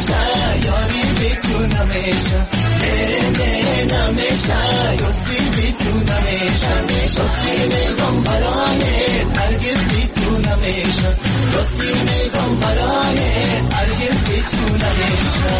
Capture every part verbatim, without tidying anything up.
نمیشه یاری بیتون نمیشه نمیشه دوستی بیتون نمیشه دوستی میگم برایت هرگز بیتون نمیشه دوستی میگم برایت هرگز بیتون نمیشه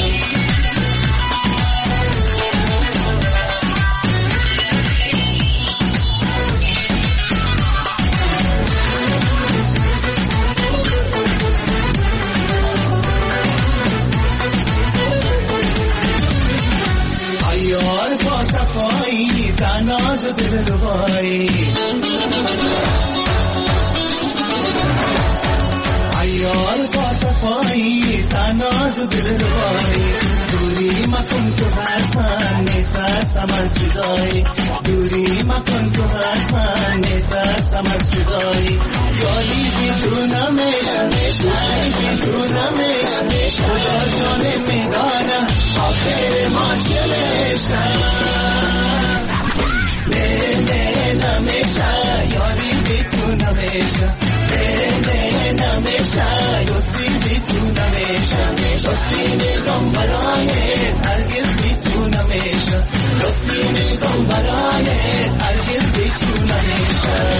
یار با صفایی تناز دلوایی یار با صفایی تناز دلوایی دوری مکن تو حسن نترسم از جدایی دوری مکن تو حسن نترسم از جدایی یاری بیدونمش شایی بیدونمش خدا جانه میدانم آخر ما چلشم نه نه نمیشه یاری بیدونمش نه نه نمیشه دوستی بیدونمش دوستی میگم برایت هرگز بیدونمش دوستی میگم برایت هرگز بیدونمش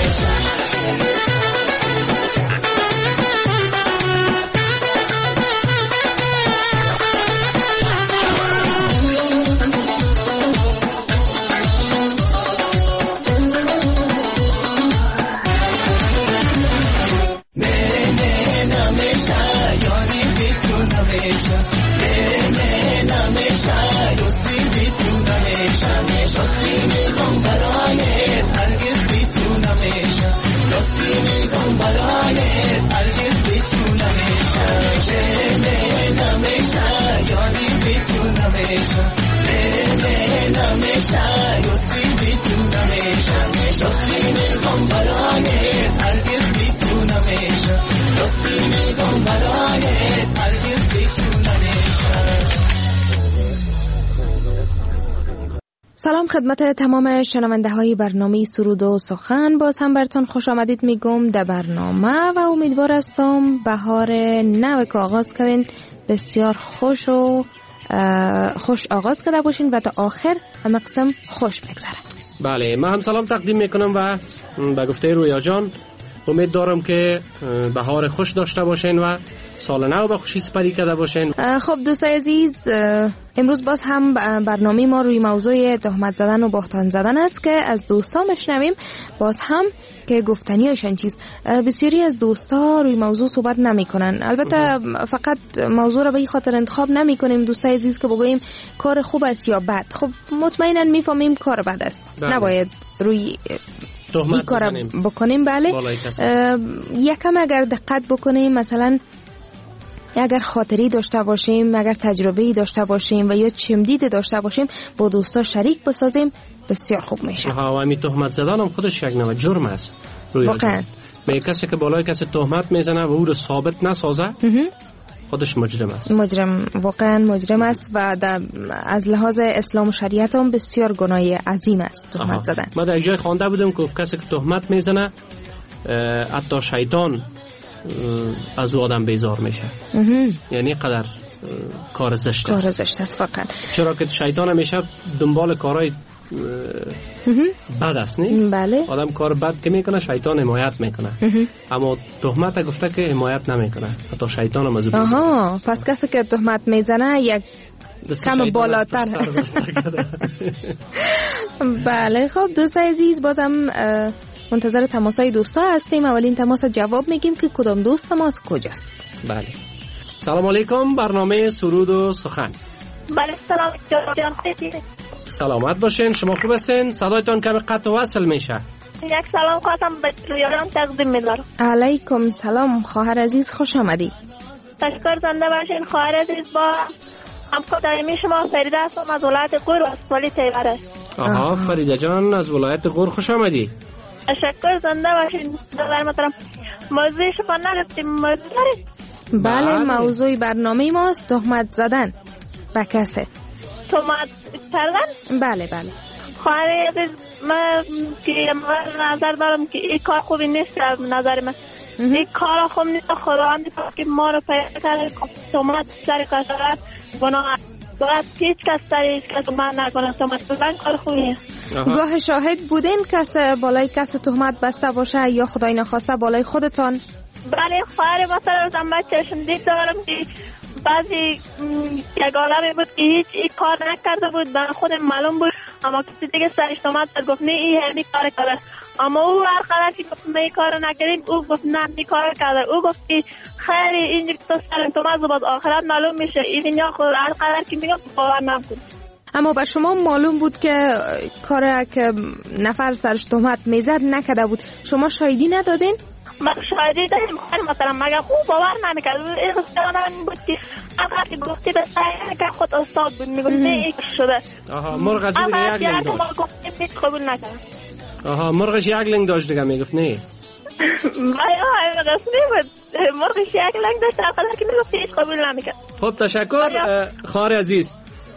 سلام خدمت تمام شنونده های برنامه سرود و سخن. باز هم براتون خوش آمدید میگم در برنامه و امیدوار هستم بهار نو که آغاز کردین بسیار خوش و خوش آغاز کرده باشین و تا آخر همه قسم خوش بگذره. بله، من هم سلام تقدیم میکنم و به گفته رویا جان امید دارم که بهار خوش داشته باشین و سال نو به خوشی سپری کرده باشین. خب دوستای عزیز، امروز باز هم برنامه ما روی موضوع تهمت زدن و بهتان زدن است که از دوستان بشنویم باز هم که گفتنیشان چیز. بسیاری از دوستا روی موضوع صحبت نمی کنن. البته فقط موضوع را به این خاطر انتخاب نمی کنیم دوستای عزیز که بگوییم کار خوب است یا بد. خب مطمئنا میفهمیم کار بد است. بله. نباید روی این کار بکنیم. بله، یکم اگر دقت بکنیم، مثلا اگر خاطری داشته باشیم، اگر تجربه‌ای داشته باشیم و یا چمدید داشته باشیم با دوستا شریک بسازیم بسیار خوب میشه. ها، و همین تهمت زدن هم خودش یک نوع جرم است. واقعا به کسی که بالای کسی تهمت میزنه و او رو ثابت نسازه خودش مجرم است. مجرم واقعا مجرم است و از لحاظ اسلام و شریعت هم بسیار گناه عظیم است تهمت زدن. ما در جای خوانده بودم که کسی که تهمت میزنه حتی شیطان از او آدم بیزار میشه. یعنی قدر کار زشت است. کار زشت است واقعا. چرا که شیطان همیشه دنبال کارهای بد است، نه؟ بله. آدم کار بد که میکنه شیطان حمایت میکنه. اما تهمت گفته که حمایت نمیکنه، حتی شیطان هم از او. آها، پس کسی که تهمت میزنه یک کم بالاتر. بله. خب دوستای عزیز، بازم منتظر تماسای دوستا هستیم. اولین تماس جواب میگیم که کدام دوست ما از کجاست. بله. سلام علیکم، برنامه سرود و سخن. بله سلام جان، خوبی؟ سلامت باشین. شما خوب هستین؟ صدایتان کمی قطع و وصل میشه. یک سلام خواستم به رویان تقدیم می‌دارم. علیکم سلام خواهر عزیز، خوش آمدید. تشکر زنده باشین خواهر عزیز. با همکار دائمی شما فریده هستم از ولایت غور و ولی تیوره. آها، فریده جان از ولایت غور خوش آمدی. تشکر زنده باشین. دلار محترم، موضوع شما نگفتیم، موضوع دارید؟ بله, بله. موضوع برنامه ماست تهمت زدن به کسی. تهمت کردن؟ بله بله. خواهر عزیز، من که نظر دارم که این کار خوبی نیست از نظر من. این کار خوب نیست. خداوند که ما رو پیدا کرده تهمت سر کشورت گناه باید هیچ کس سر هیچ کس من نکنه. تهمت بزن کار خوبیه. گاه شاهد بودین کس بالای کس تهمت بسته باشه یا خدای نخواسته بالای خودتان؟ بله خواهر مثلا زن بچهشون دید دارم که بعضی یک آدمی بود که هیچ ای کار نکرده بود، برای خودم معلوم بود، اما کسی دیگه سرش تومت کرد گفت نه این همی کار کرده، اما او هر قدر که گفت نه این کار نکردیم او گفت نه این کار کرده. او گفت که خیلی اینجا که تو سرم تومت زباد آخرت معلوم میشه. این دنیا خود هر قدر که میگم باور نکن. اما بر شما معلوم بود که کار که نفر سرش تهمت میزد نکرده بود، شما شاهدی ندادین؟ من شاهدی داریم. مثلا مگه او باور نمیکرد. این خستانه بود که هر که گفتی به سعی که خود استاد بود میگفت نه این شده. آها مرغ از یک لنگ داشت. ما گفتیم هیچ قبول نکرد. آها مرغش یک لنگ داشت دیگه میگفت نه. وای آهای رسمی بود. مرغش یک لنگ داشت هر قدر که میگفت هیچ قبول نمیکرد. خب تشکر خواهر عزیز.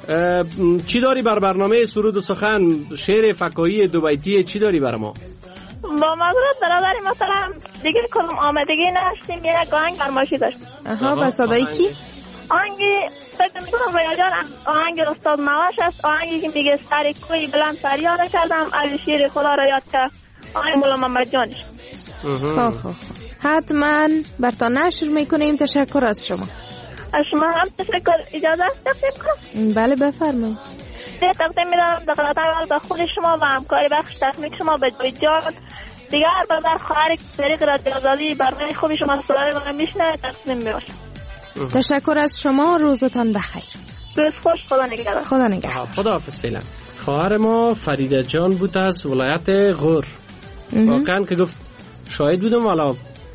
چی داری بر برنامه سرود و سخن؟ شعر فکاهی دو بیتی چی داری بر ما؟ با معذرت برادری مثلا دیگه کدوم آمدگی نشتیم یک آهنگ فرمایشی داشتیم. آها و صدای کی؟ آهنگی فکر میکنم رویا جان آهنگ استاد نواش است. آهنگی که میگه سری کوی بلند فریاد کردم از شیر خدا را یاد کرد. آهنگ مولا محمد جانش. خب خب حتما برتا نشر میکنیم. تشکر از شما. از شما هم تشکر. اجازه است تقدیم کنم؟ بله بفرمایید. تقدیم میدارم دقیقت اول به خود شما و همکاری بخش تکنیک شما به جای جان دیگر بازار خواهر طریق رادیو آزادی برنامه خوبی شما صدای من میشنه تقدیم میباشم. تشکر از شما. روزتان بخیر. روز خوش. خدا نگهدار. خدا نگهدار. خدا حافظ. فعلا خواهر ما فریده جان بود از ولایت غور. واقعا که گفت شاهد بودم والا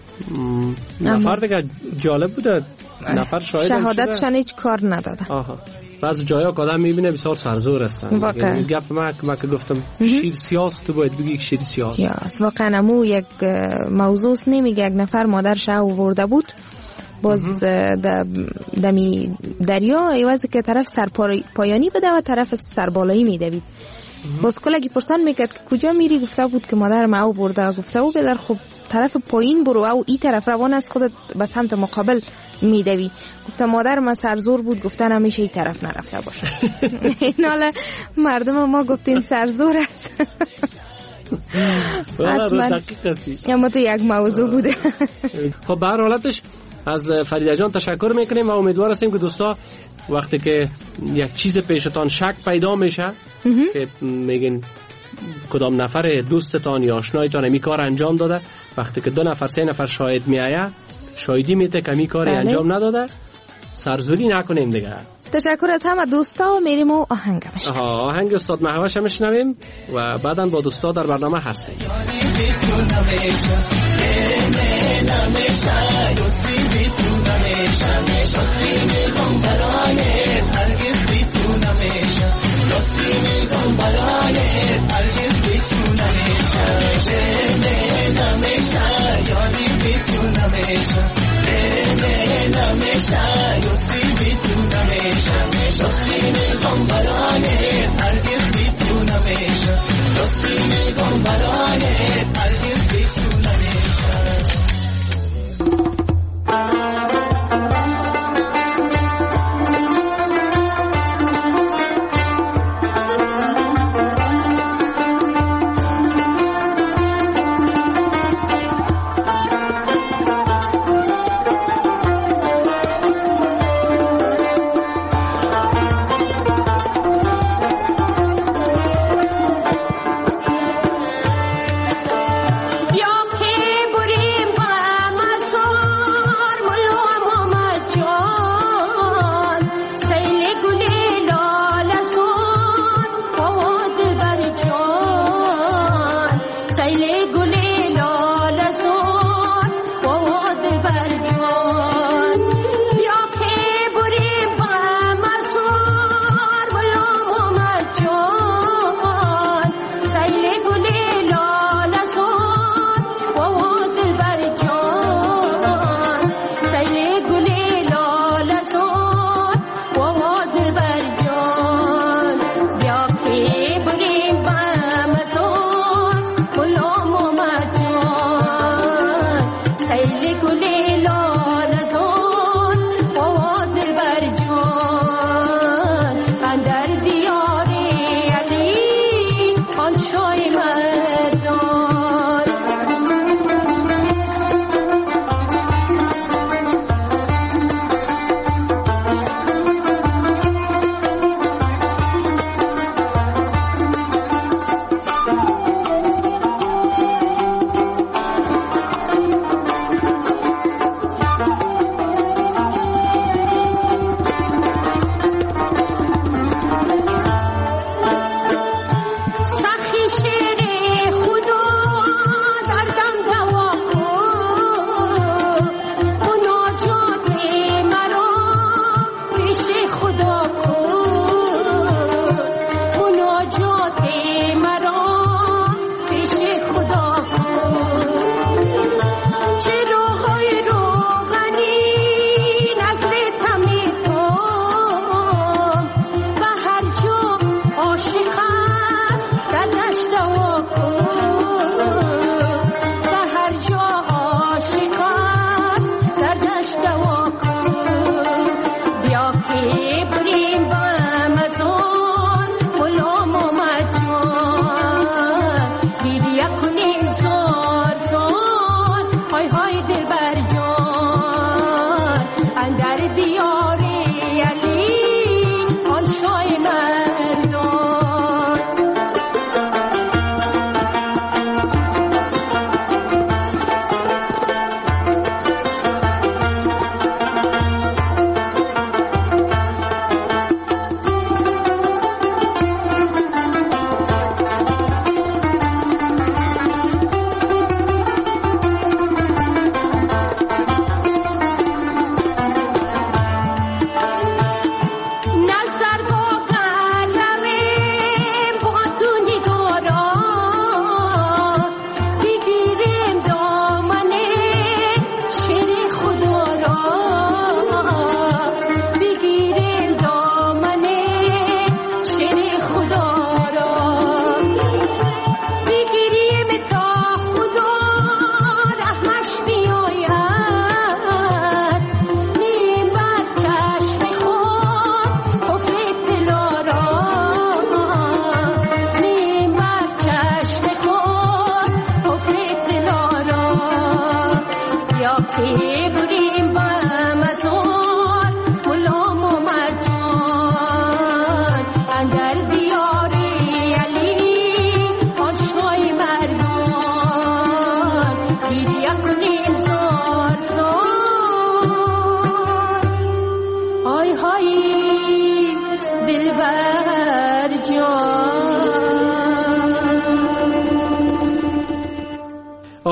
نفر دیگه جالب بوده. نفر شاهد شهادتشان هیچ کار نداده. آها بعضی جایا که آدم میبینه بسیار سرزور هستن. واقعا گپ ما ما که گفتم شیر سیاس تو باید بگی شیر سیاس. یاس واقعا مو یک موضوع نمیگه. یک نفر مادرش آورده بود باز دمی دریا ایوازی که طرف سر پایانی بده و طرف سر بالایی میدوید. باز کلگی پرسان میکرد که کجا میری؟ گفته بود که مادر ما برده. گفته بود بدر خب طرف پایین برو و این طرف روان از خودت به سمت مقابل میدوی. گفته مادر ما سرزور بود. گفتن همیشه این طرف نرفته باشه. این حالا مردم ما گفتین سرزور است. حتما اما تو یک موضوع بوده. خب به هر حالتش از فریده جان تشکر میکنیم و امیدوار هستیم که دوستا وقتی که یک چیز پیشتان شک پیدا میشه که میگین کدام نفر دوستتان یا آشنایتان می کار انجام داده، وقتی که دو نفر سه نفر شاهد میآیه شاهدی میده که می کاری انجام نداده، سرزوری نکنیم دیگه. تشکر از همه دوستا و میریم و آهنگ بشنویم. آها آهنگ استاد مهوش هم بشنویم و بعداً با دوستا در برنامه هستیم.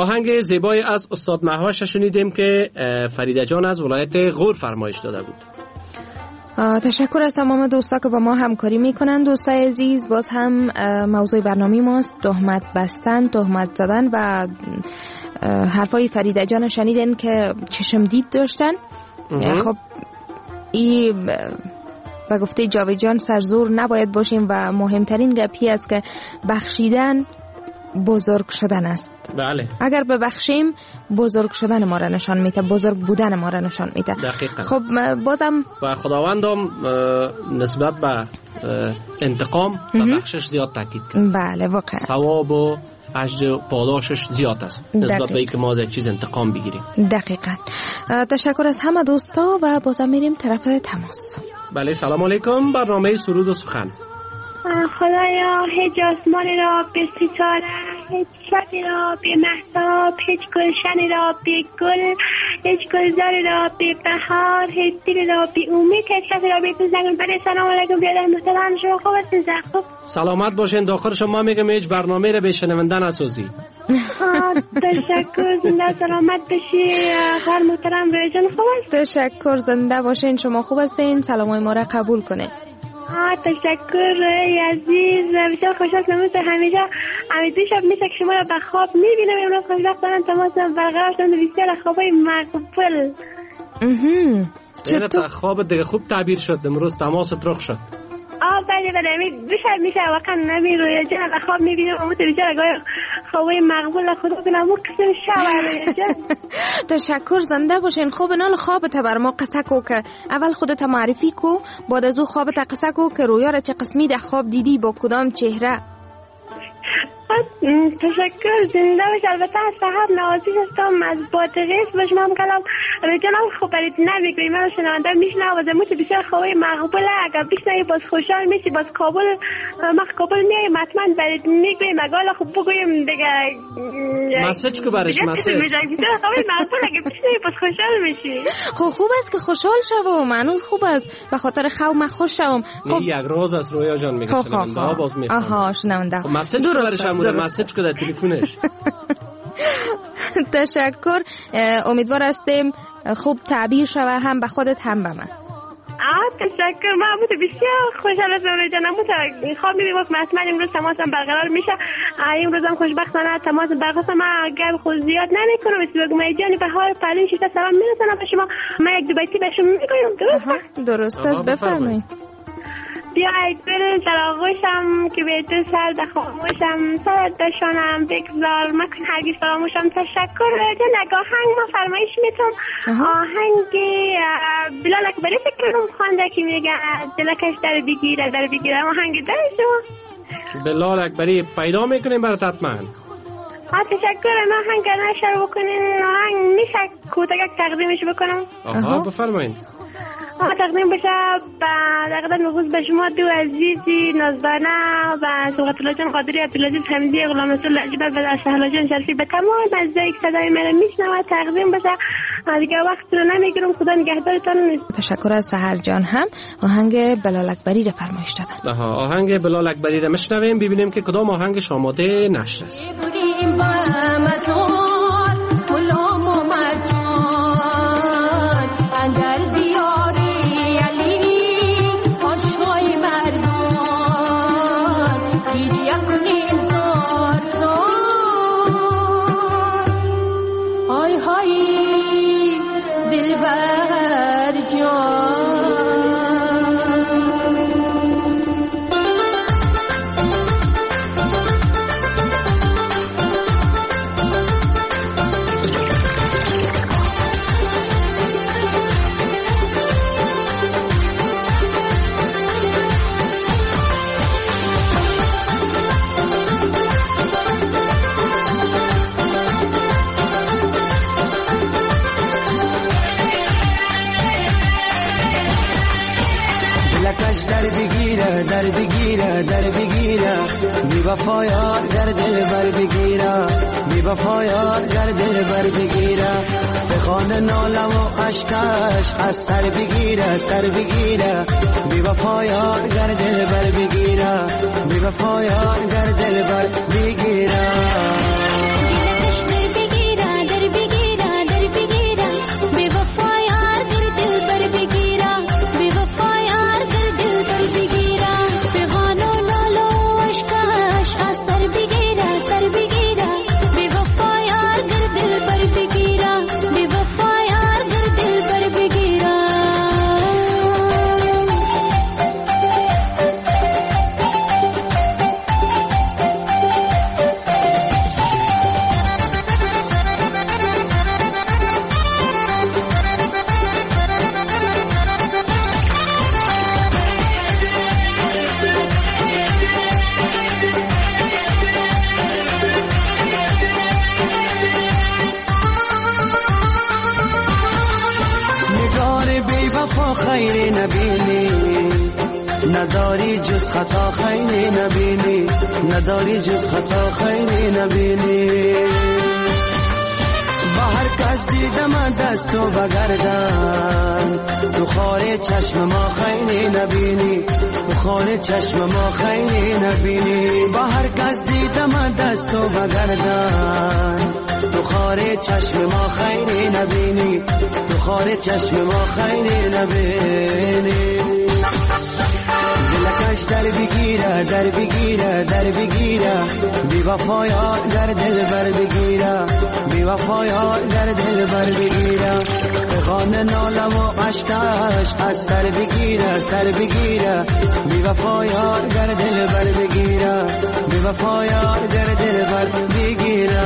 آهنگ زیبای از استاد مهوش شنیدیم که فریده جان از ولایت غور فرمایش داده بود. تشکر از تمام دوستا که با ما همکاری میکنن. دوستای عزیز، باز هم موضوع برنامه ماست تهمت بستن، تهمت زدن و حرفای فریده جان شنیدن که چشم دید داشتن. خب این و گفته جاوید جان سرزور نباید باشیم و مهمترین گپی است که بخشیدن بزرگ شدن است. بله. اگر ببخشیم بزرگ شدن ما را نشان میده، بزرگ بودن ما را نشان میده. دقیقاً. خب بازم و خداوندم نسبت به انتقام و بخشش زیاد تاکید کرد. بله واقعا. ثواب و اجر و پاداشش زیاد است نسبت به اینکه ما از یک چیز انتقام بگیریم. دقیقاً. تشکر از همه دوستا و بازم میریم طرف تماس. بله سلام علیکم. برنامه سرود و سخن. خدایا هیچ آسمانی را به ستاره، هیچ شبی را به مهتاب، هیچ گلشنی را به گل، هیچ گلزاری را به بهار، هیچ دلی را به امید، هیچ کسی را به پیش نکن. بله سلام علیکم بیادر محترم، شما خوب هستین؟ خوب سلامت باشین. داخل شما میگم هیچ برنامه را به شنونده نسازی. تشکر، زنده سلامت باشی. خواهر محترم بیادر خوب هست؟ تشکر، زنده باشین. شما خوب هستین؟ سلامای ما را قبول کنین. آه تشکر عزیز، بسیار خوشحال شدم. همیشه امید شب میشه که شما را به خواب میبینم. امروز خوشبخت دارم تماس برقرار شدن. بسیار خوابای مقبول. چطور خواب دیگه خوب تعبیر شد؟ امروز تماست رخ شد. آه بله بله امید بشه میشه واقعا نمی روی جان به خواب میبینم. امید بسیار گاهی خوابای مقبول خدا کنم اون قسم شب جان. تشکر، زنده باشین. خوب نال خوابت بر ما قصه کو که اول خودت معرفی کو، بعد از او خوابت قصه کو که رویا را چه قسمی در خواب دیدی، با کدام چهره. تشکر، زنده باش. البته از صاحب نوازش هستم از بادغیس باش. من کلام رجانم خوب برید نمیگویم. من شنونده میشنوازم موت بسیار خوبی مقبوله. اگر بشنوی باز خوشحال میشی. باز کابل مخ کابل میایم حتما برید میگویم. اگر خوب بگویم دیگه مسیج که برش مسیج بسیار خوبی مقبوله. اگر بشنوی باز خوشحال میشی. خب خوب است که خوشحال شوم. هنوز خوب است به خاطر خواب من خوش شوم. خب یک راز است رویا جان میگه شنونده باز میفهمه. آها شنونده. مسیج برش مسیج که در تلفنش. تشکر، امیدوار هستیم خوب تعبیر شوه هم به خودت هم به من. آه تشکر، من بوده بسیار خوشحال هستم رو جانم. بوده خواب میبیم وقت مثلا امروز تماسم برقرار میشه. امروز هم خوشبختانه تماس برقرار. من گپ خود زیاد نمی کنم. بسیار بگم ای جانی بهار پرین شیفته سلام میرسنم به شما. من یک دو بیتی به شما میگویم. درست درست است، بفرمایید. بیاید دل در آغوشم که به دل سر دخاموشم، سرت دشانم بگذار مکن هرگز فراموشم. تشکر جان. اگه آهنگ ما فرمایش میتونم. آهنگ بلال اکبری فکر کنم خوانده که میگه دلکش در بگیره در بگیره. آهنگ داره شما بلال اکبری پیدا میکنیم برات حتما. آه تشکر. من آهنگ نشر بکنین. آهنگ میشه کوتاک تقدیمش بکنم؟ آها بفرمایید. آه تقدیم بشه در قدر نفوذ به شما دو عزیزی نازبانه و سبقت الله جان قادری، عبدالعزیز حمدی، غلام رسول عجیبر و سهلا جان شرفی به تمام عزیزایی که صدای من میشنوه تقدیم بشه. دیگه وقت رو نمیگیرم. خدا نگهدارتان. تشکر از سحر جان. هم آهنگ بلال اکبری را فرمایش دادن. آها آهنگ بلال اکبری را میشنویم ببینیم که کدام آهنگش آماده نشد است. در بگیره در بگیره در بگیره بی وفایار در دل بر بگیره بی وفایار در دل بر بگیره به خانه نالم و اشکش از سر بگیره سر بگیره بی وفایار در دل بر بگیره بی وفایار در دل بر بگیره خیر نبینی، نداری جز خطا خیر نبینی، نداری جز خطا خیر نبینی. با هر کس دیدم دست و بگردن، تو خار چشم ما خیر نبینی، تو خار چشم ما خیر نبینی. با هر کس دیدم دست و بگردن، تو خار چشم ما خیر نبینی، تو خار چشم ما خیر نبینی. دلکش در بگیره در بگیره در بگیره، بی وفایا در دل بر بگیره، بی وفایا در دل بر بگیره. فغان ناله و عشقش از سر بگیره سر بگیره، بی وفایا در دل بر بگیره، بی وفایا در دل بر بگیره.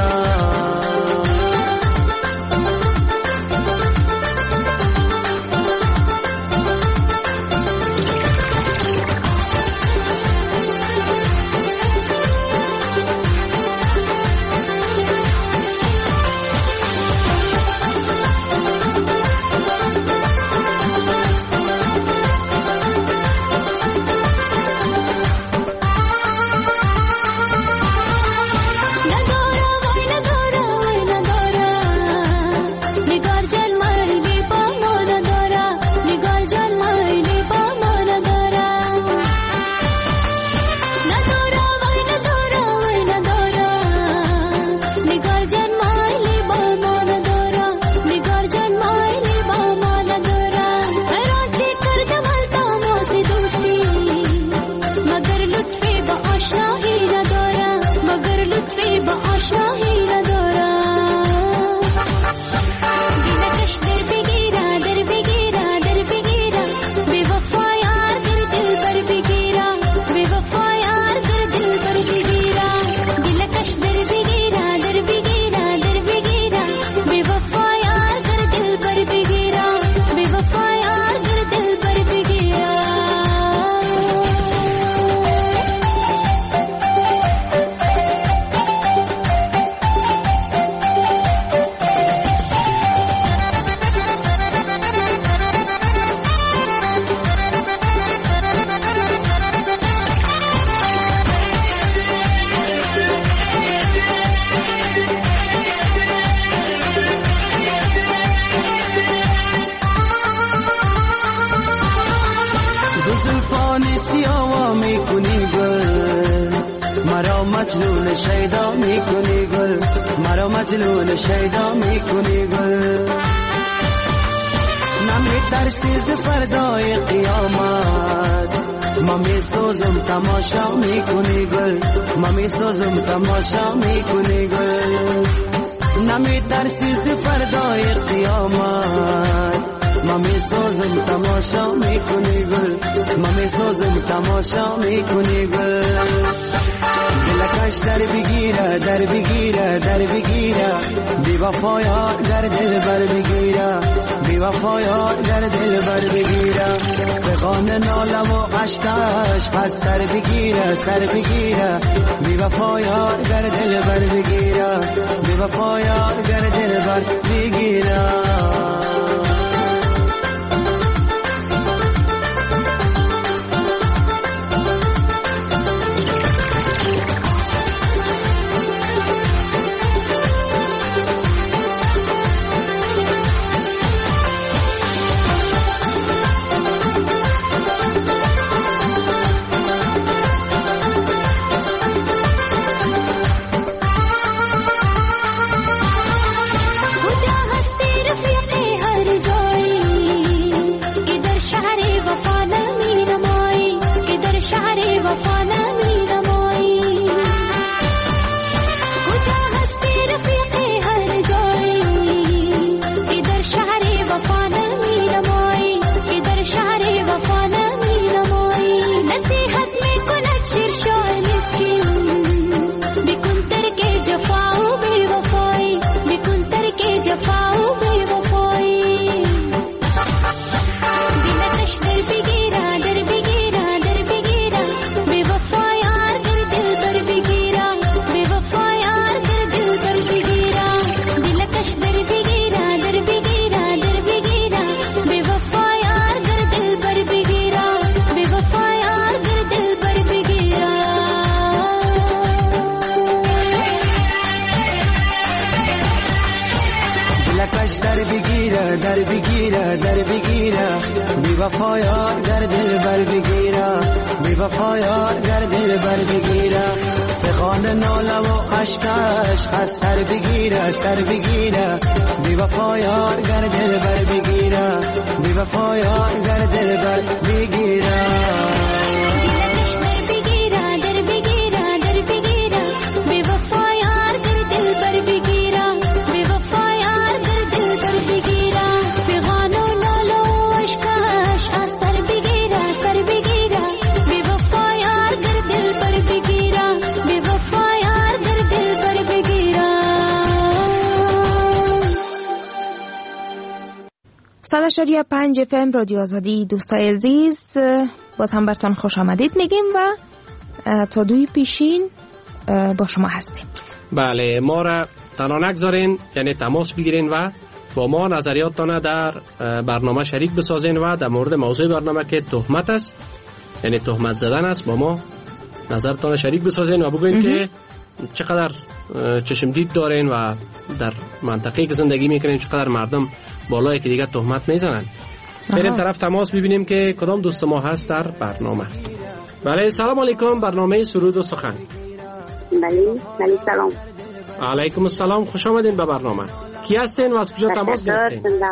مجنون شیدا میکنی گل، مرا مجنون شیدا میکنی گل. نمیترسی ز فردای قیامت، ما میسوزم تماشا میکنی گل، ما میسوزم تماشا میکنی گل. نمیترسی ز فردای قیامت، ما میسوزم تماشا میکنی گل، ما میسوزم تماشا میکنی گل. دلکش در بگیره در بگیره در بگیره، بی وفایا در دل بر بگیره، بی وفایا در دل بر بگیره. فغان ناله و عشقش پس سر بگیره سر بگیره، بی وفایا در دل بر بگیره، بی وفایا در دل بر بگیره. हर وفا یار گر دل بر بگیره بی وفا یار گر دل بر بگیره فغان ناله و اشکش از سر بگیره سر بگیره بی وفا یار گر دل بر بگیره بی وفا یار گر دل بر بگیره صد و شش و پنج اف ام رادیو آزادی. دوستای عزیز باز هم براتون خوش آمدید میگیم و تا دوی پیشین با شما هستیم. بله، ما را تنها نگذارین، یعنی تماس بگیرین و با ما نظریاتتان در برنامه شریک بسازین و در مورد موضوع برنامه که تهمت است، یعنی تهمت زدن است، با ما نظرتان شریک بسازین و بگوین که چقدر چشم دید دارین و در منطقه‌ای که زندگی میکنین چقدر مردم بالای که دیگه تهمت میزنن. بریم طرف تماس ببینیم که کدام دوست ما هست در برنامه. بله، سلام علیکم. برنامه سرود و سخن. بله، بله سلام. علیکم السلام، خوش آمدین به برنامه. کی هستین و از کجا تماس گرفتین؟ زنده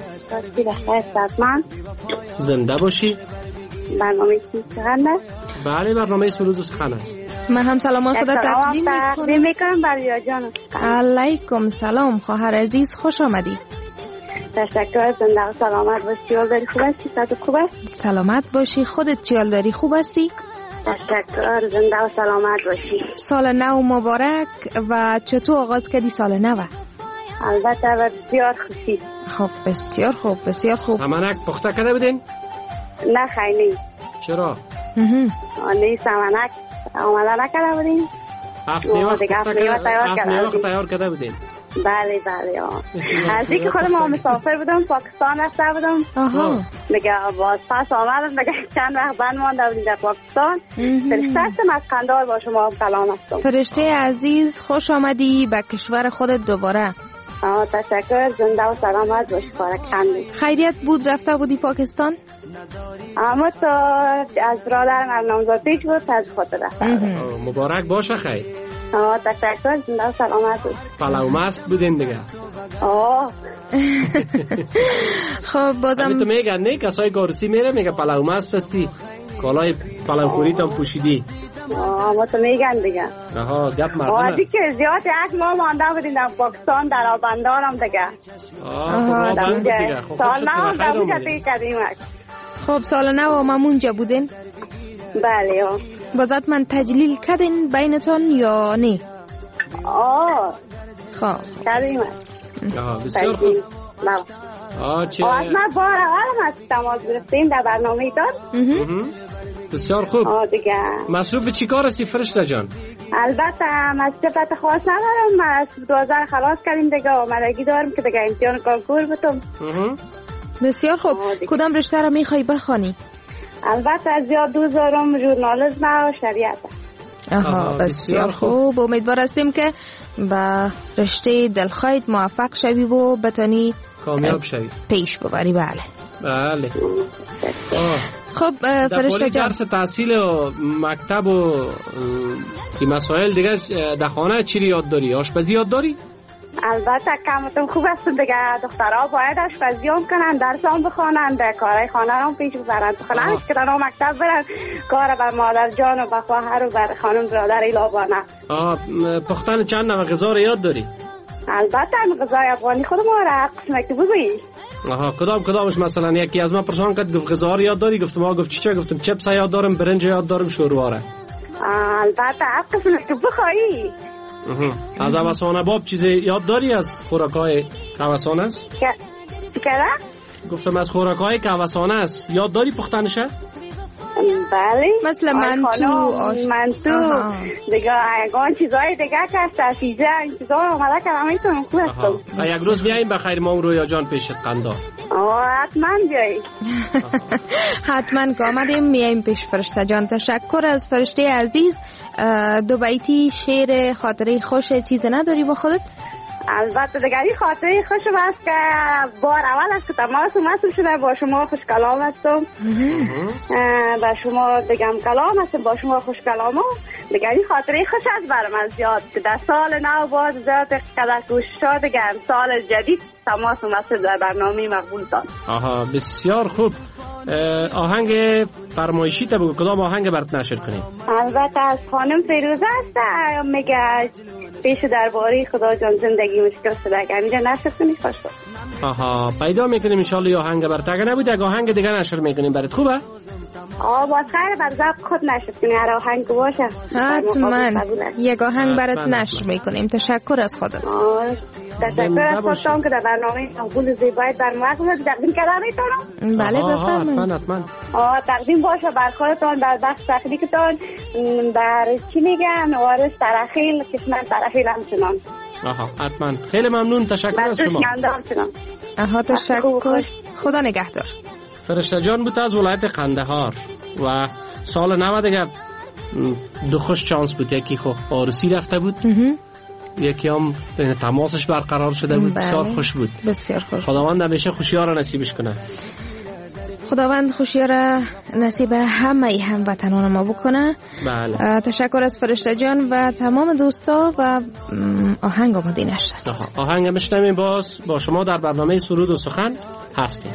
باشی. زنده باشی. برنامه سخن است؟ بله، برنامه سرود و سخن است. من هم سلام خدا تقدیم میکنم میکنم برای جان. علیکم سلام خواهر عزیز، خوش آمدی. تشکر. زنده و سلامت باشی. چیال داری خوب هستی؟ صحت خوب است؟ سلامت باشی. خودت چیال داری خوب هستی؟ تشکر. زنده و سلامت باشی. سال نو مبارک. و چطور آغاز کردی سال نو؟ البته بسیار خوشی. خب بسیار خوب، بسیار خوب. سمنک پخته کرده بودین؟ نه خیلی. چرا؟ نه سمنک آماده نکرده بودیم. هفت میوه تیار کرده بودیم. بله بله. از اینکه خود ما مسافر بودم پاکستان رفته بودم. آها. دیگه باز پس آمدم دیگه چند وقت بعد مانده بودیم در پاکستان. فرشته هستم از قندهار با شما کلام هستم. فرشته عزیز خوش آمدی به کشور خودت دوباره. آه تشکر. زنده و سلامت باشی. کارکندی خیریت بود رفته بودی پاکستان؟ اما تو از برادرم نامزد پیش بود از خاطر رفته. مبارک باشه خیر. آه تشکر. زنده و سلامت باشی. پلو مست بودین دیگه. آه خب بازم همین تو میگن نه کسای گارسی میره میگه پلو مست هستی، کالای پلو خوری تام پوشیدی. آه ما تو میگن دیگه. آها گپ مردم. آه دیگه زیاد یک ماه مانده بودیم در پاکستان در آبندارم دیگه. آه خب آبند دیگه. خب سال نو در اونجا تیه کردیم. خب سال نو هم اونجا بودین؟ بله. آه بازات من تجلیل کردین بینتون یا نه؟ آه خب کردیم. آها بسیار خوب. آه چه آه از من بار اول از تماس گرفتیم در برنامه دار. بسیار خوب. آه دیگه مصروف چی کار هستی فرشته جان؟ البته مصروفیت خاص ندارم. من از دوازده خلاص کردیم دیگه، آمدگی دارم که دیگه امتحان کانکور بتم. بسیار خوب. کدام رشته را میخوای بخوانی؟ البته از زیاد دوست دارم ژورنالیسم و شریعت. آها بسیار خوب. امیدوار هستیم که به رشته دلخواهت موفق شوی و بتانی کامیاب شوی، پیش ببری. بله بله. خب فرشته جان، درس تحصیل و مکتب و این مسائل دیگه در خانه چی یاد داری؟ آشپزی یاد داری؟ البته کمتون خوب است دیگه. دخترها باید آشپزی هم کنن، درس هم بخوانن، کارهای خانه هم پیش ببرن. خلاص که در مکتب برن کار بر مادر جان و بر خواهر و بر خانم برادر ایلابانه. آه پختن چند نوع غذا رو یاد داری؟ البته غذای افغانی خود ما را قسمه که بگویی. آها کدام کدامش؟ مثلا یکی از من پرسان کرد گفت غذا رو یاد داری؟ گفتم آها. گفت چی چه؟ گفتم چپس یاد دارم، برنج یاد دارم، شوروا را. البته قسمه که بخوایی. از هوسانه باب چیز یاد داری از خوراکای هوسانه است؟ چی کرده؟ گفتم از خوراکای که هوسانه است یاد داری پختنشه؟ بله. مثل منتو، منتو دیگه یگان چیزای دیگه که سفیزه این چیزا رو آمده که همه ایتون خوب هستم. یک روز بیاییم بخیر ما رویا جان پیشت قندار. آه حتما بیایی. حتما که آمدیم میاییم پیش فرشته جان. تشکر از فرشته عزیز. دو بیتی شعر خاطره خوش چیز نداری با خودت؟ البته دیگه این خاطره خوشم است که بار اول است که تماس وصل شده با شما خوش کلام هستم. با شما دیگم کلام هستم، با شما خوش کلام هم دیگه این خاطره خوش است برام از زیاد که در سال نو باز زیاد قدر کوشش ها دیگه سال جدید تماس وصل در برنامه مقبول داد. آها بسیار خوب. آهنگ فرمایشی تا بگو کدام آهنگ برات نشر کنیم؟ البته از خانم فیروزه است، میگه پیش درباره خدا جان زندگی مشکل شده که اینجا نشر کنی خوش بود. آها پیدا میکنیم انشالله یه آهنگ برات، اگه نبود یک آهنگ دیگه نشر میکنیم برات. خوبه؟ آه باز خیلی بر ذوق خود نشر کنی، هر آهنگ باشه حتما یک آهنگ برات نشر میکنیم. تشکر از خودت. تشکر از خودتان که در برنامه مقبول زیبایی در مقبول تقدیم کردن میتونم. بله بفرمایید. حتما آه تقدیم باشه بر خودتان در بخش تکنیکتان، بر چی میگن وارث ترخیل کشمن ترخیل همچنان. آها حتما خیلی ممنون. تشکر از شما. آها تشکر. خدا نگهدار. فرشته جان بود از ولایت قندهار و سال نود دیگه دو خوش چانس بود، یکی خب آرسی رفته بود یکی هم تماسش برقرار شده بود. بسیار خوش بود. بسیار خوش. خداوند همیشه خوشی‌ها را نصیبش کنه. خداوند خوشی را نصیب همه هموطنان ما بکنه. بله. تشکر از فرشته جان و تمام دوستا و آهنگ آماده نشده است. آهنگ میشنویم باز با شما در برنامه سرود و سخن هستیم.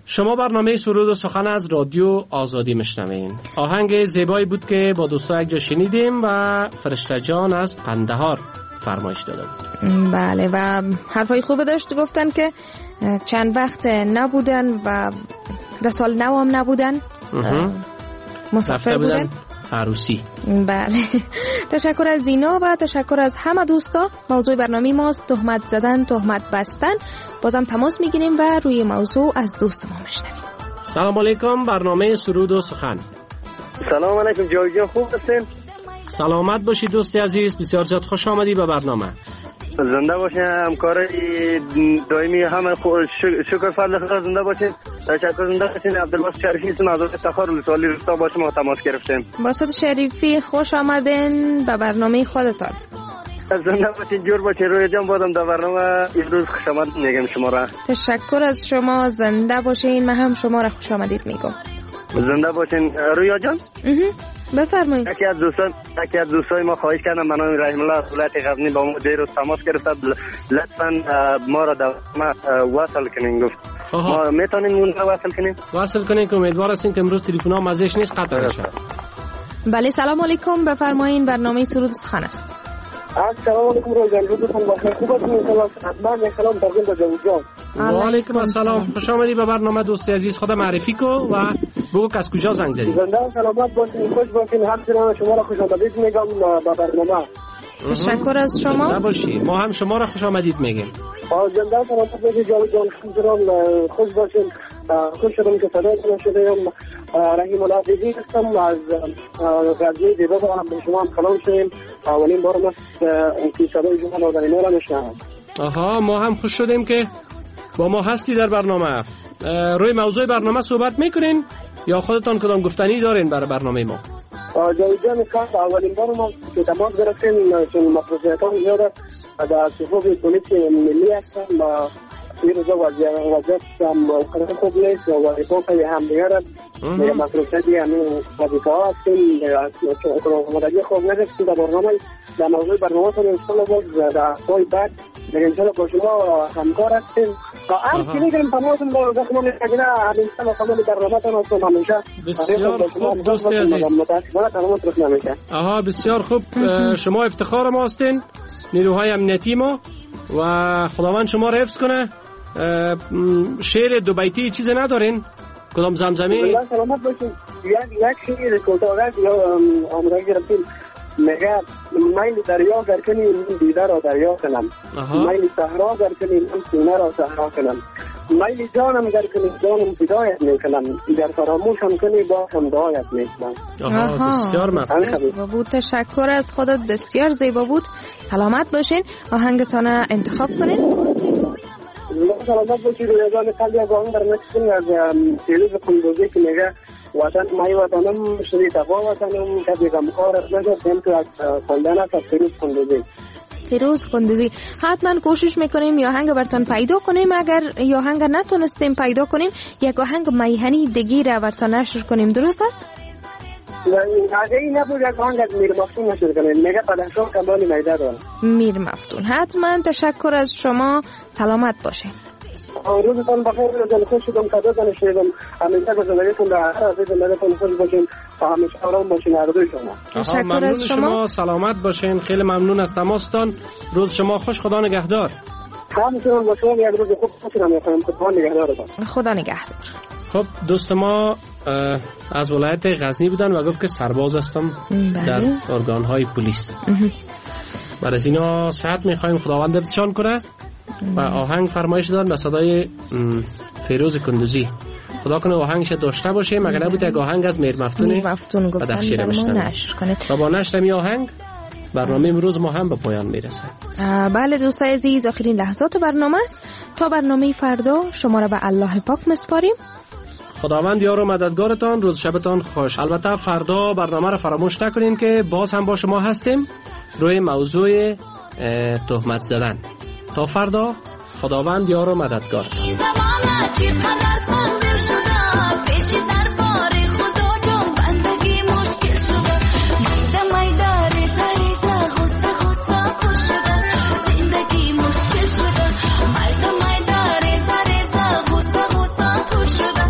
شما برنامه سرود و سخن از رادیو آزادی میشنوین. آهنگ زیبایی بود که با دوستا یک جا شنیدیم و فرشته جان از قندهار فرمایش داده بود. بله و حرفای خوب داشت، گفتن که چند وقت نبودن و ده سال نو هم نبودن، مسافر بودن عروسی. بله تشکر از دینا و تشکر از همه دوستا. موضوع برنامه ماست تهمت زدن، تهمت بستن. بازم تماس میگیریم و روی موضوع از دوست ما میشنویم. سلام علیکم، برنامه سرود و سخن. سلام علیکم جوی جان، خوب هستین؟ سلامت باشید دوست عزیز، بسیار زیاد خوش آمدی به برنامه. زنده باشین، همکار دائمی همه شکر فضل خدا زنده باشین. تشکر. زنده باشین. عبدالباسط شریفی هستم از افتخار ولسوالی روستا، با شما تماس گرفتیم. باسط شریفی خوش آمدین به برنامه خودتان. زنده باشین، جور باشین. روی جان بادم در برنامه امروز خوش آمد میگم شما را. تشکر از شما، زنده باشین. من هم شما را خوش آمدید میگم. زنده باشین رویا جان. بفرمایید. یکی از دوستان یکی از دوستای ما خواهش کردم، من رحیم الله از ولایت غزنی با ما دیروز تماس گرفت، لطفاً ما را در وصل کنین. گفت ما میتونیم اون را وصل کنیم وصل کنین که امیدوار هستیم که امروز تلفن ها مزهش نیست قطع نشه. بله سلام علیکم، بفرمایید. برنامه سرود و سخن است. السلام علیکم روزان، روزتون بخیر. خوب هستین؟ سلام حتما سلام تقدیم به جوجان. و علیکم السلام، خوش آمدی به برنامه دوست عزیز. خدا معرفی کو و بگو که از کجا زنگ زدی. زنده سلامت باشین، خوش باشین. همچنان شما را خوش آمدید میگم به برنامه. تشکر از شما. نباشی، ما هم شما را خوش آمدید میگیم. زنده سلامت باشید جوجان، خوش باشین. خوش شدم که صدایتون شدم. رحیم الله عزیزی هستم از غزنی دیبا و هم به شما هم سلام شدیم. اولین بار ما که صدای شما را در این را میشنوم. آها، ما هم خوش شدیم که با ما هستی در برنامه. روی موضوع برنامه صحبت میکنین یا خودتان کدام گفتنی دارین برای برنامه ما؟ جان کار اولین بار ما که تماس گرفتیم چون مسئولیتان زیاده در صفوف پلیس ملی هستم و این روزا وضعیت هم خوب نیست و ریپورت هم دیگر میگه مسئولیتی همین وظیفه ها هستیم مدلی خوب نگستیم در برنامه در موضوع برنامه تون انشاءالله باز در پای بعد میگه انشاءالله با شما همکار هستیم و هم که میگریم تماسون با زخمان نگیره همیشه و تمام برنامه تون هستم همیشه. بسیار خوب دوست عزیز. آها بسیار خوب، شما افتخار ما هستین، نیروهای امنیتی ما، و خداوند شما را حفظ کنه. شعر دو بیتی چیز ندارین؟ کدام زمزمه؟ سلامت باشین. یک شعر کوتاه یا آماده گرفتیم میگه میل دریا گر کنی من دیده را دریا کنم، میل صحرا گر کنی من سینه را صحرا کنم، میل جانم گر کنی جانم فدایت میکنم، در فراموشم کنی با هم دعایت میکنم. آها بسیار زیبا بود. تشکر از خودت، بسیار زیبا بود. سلامت باشین. آهنگتان انتخاب کنین. سلامت باشید. یزان قلبی از آهنگ برنکسین از فیروز قندوزی که میگه وطن مای وطنم شدی تقوا وطنم کبی غمخوار نشد هم که از خواندن است از فیروز قندوزی. فیروز قندوزی. حتما کوشش میکنیم یا آهنگ برتان پیدا کنیم. اگر یا آهنگ نتونستیم پیدا کنیم یک آهنگ میهنی دیگه را برتان نشر کنیم، درست است؟ اگه این نبود یک آهنگ از میر مفتون نشر کنیم. میگه پدشان کمالی میده دارم. میر مفتون. حتما تشکر از شما. سلامت باشه. روزتان بخیر. روزتان خوش شدم، صداتان شنیدم. همیشه به زندگیتون در هر از زندگیتون خوش باشین و همیشه آرام باشین هر دوی شما. تشکر از شما. شما سلامت باشین. خیلی ممنون از تماستان. روز شما خوش. خدا نگهدار. همچنان با شما یک روز خوب باشین. میخوایم خدا نگهدارتان. خدا نگهدار. خب دوست ما از ولایت غزنی بودن و گفت که سرباز هستم در ارگان‌های پلیس. و از اینا صحت میخوایم خداوند حفظشان کنه. و آهنگ فرمایش دادن به صدای فیروز قندوزی. خدا کنه آهنگش داشته باشه، مگر نبود یک آهنگ از میر مفتون بدخشی بشنویم. و با نشر این آهنگ برنامه امروز ما هم به پایان میرسه. بله دوستای عزیز، آخرین لحظات برنامه است. تا برنامه فردا شما را به الله پاک مسپاریم. خداوند یار و مددگارتان. روز شبتان خوش. البته فردا برنامه را فراموش نکنین که باز هم با شما هستیم روی موضوع تهمت زدن. تا فردا، خداوند یار و مددگار. شده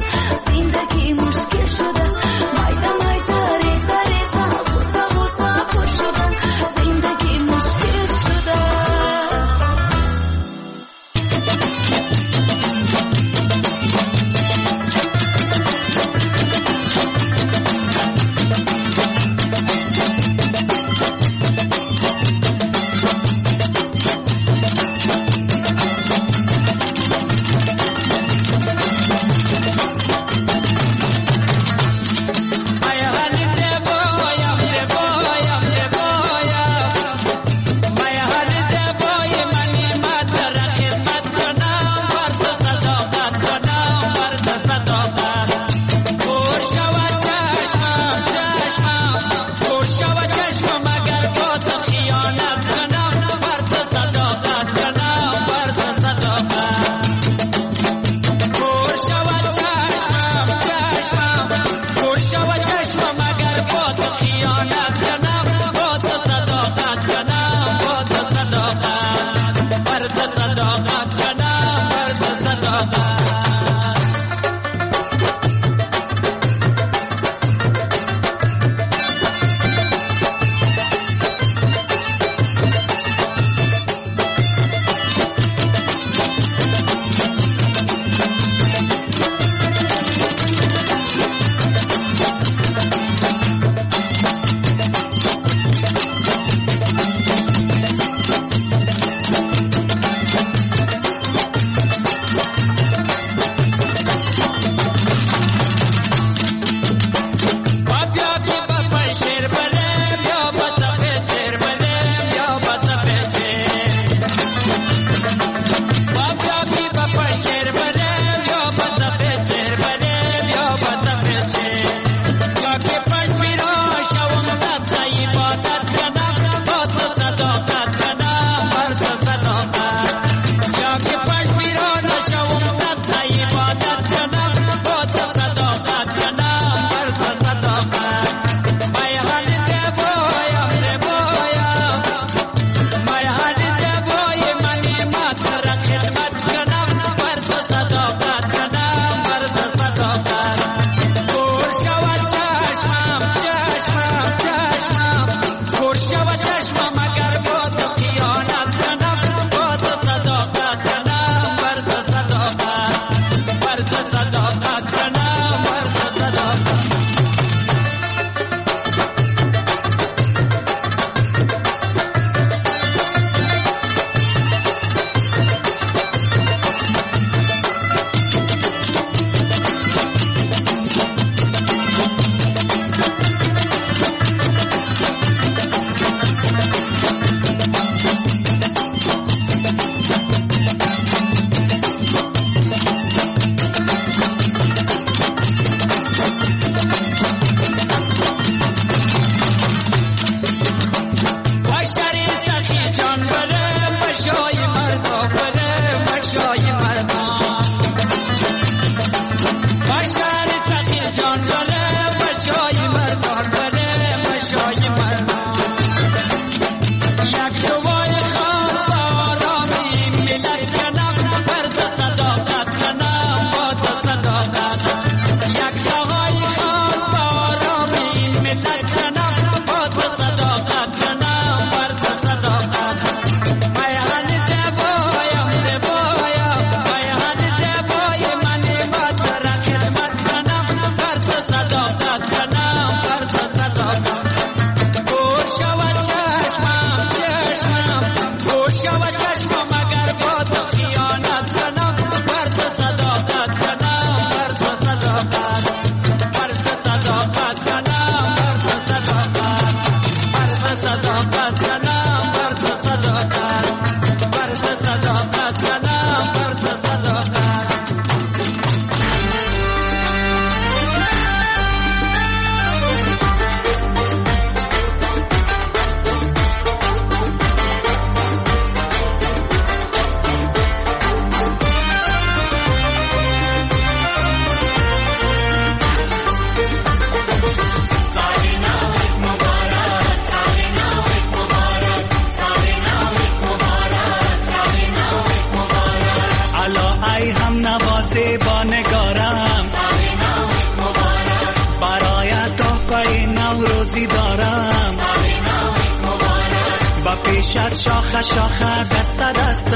باشد شاخه شاخه دست دست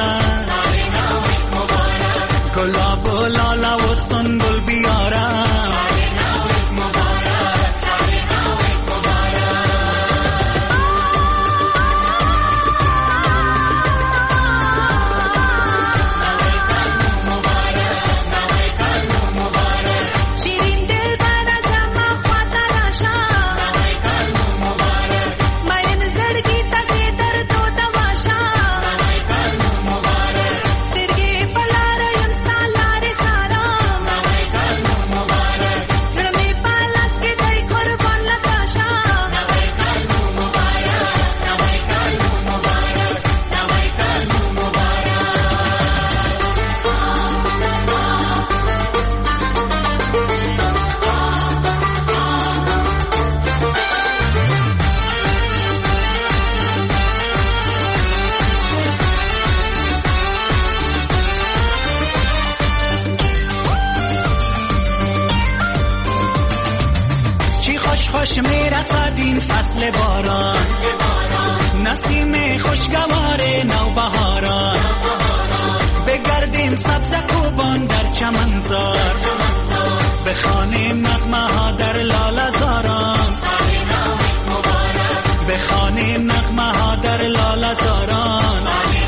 گلاب و لاله و سنبل بیارم خوش میرسد این فصل باران نسیم خوشگوار نوبهاران بگردیم سبز کوبان در چمنزار بخوانیم نغمه ها در لاله زاران بخوانیم نغمه ها در لاله زاران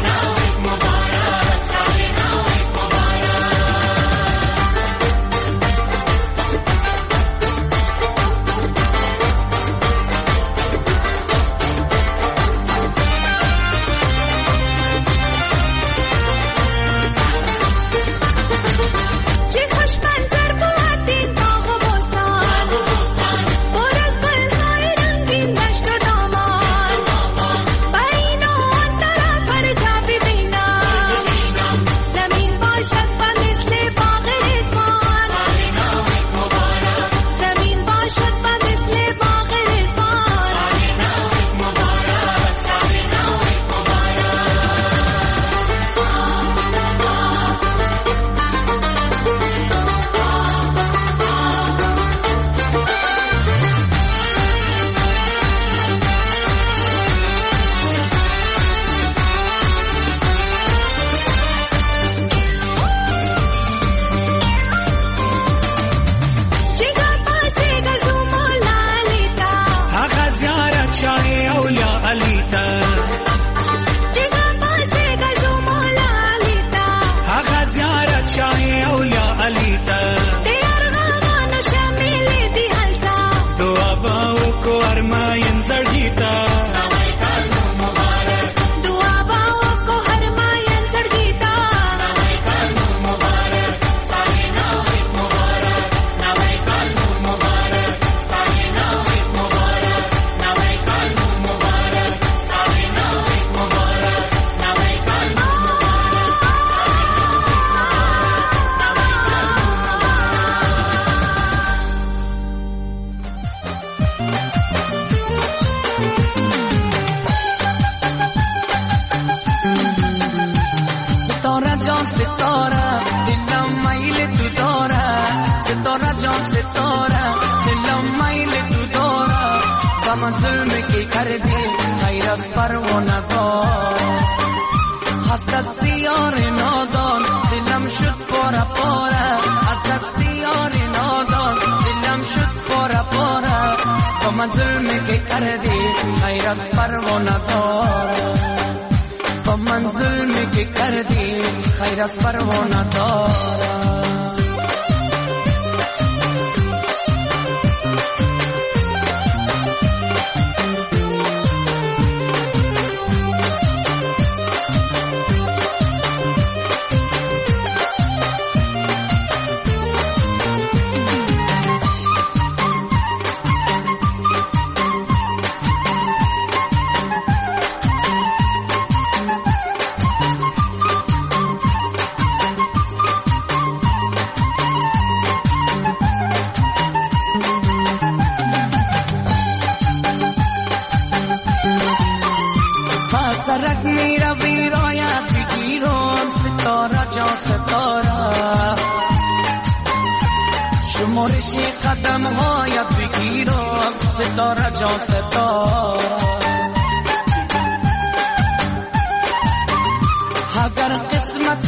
شمارشی قدم هایت بگیرم ستاره جان ستاره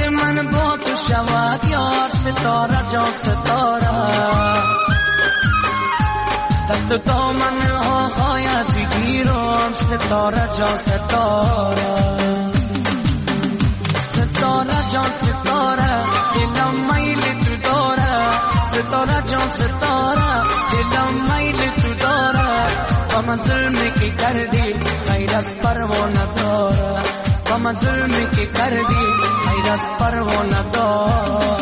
من با تو شود یار ستاره جان ستاره دست دامن ها خواهد بگیرم ستاره جان ستاره ستاره جان ستاره دلم میل تو داره ستاره جان ستاره دلم میل تو داره و من ظلمی که کردی غیر از پروانه داره و من ظلمی که کردی غیر از پروانه داره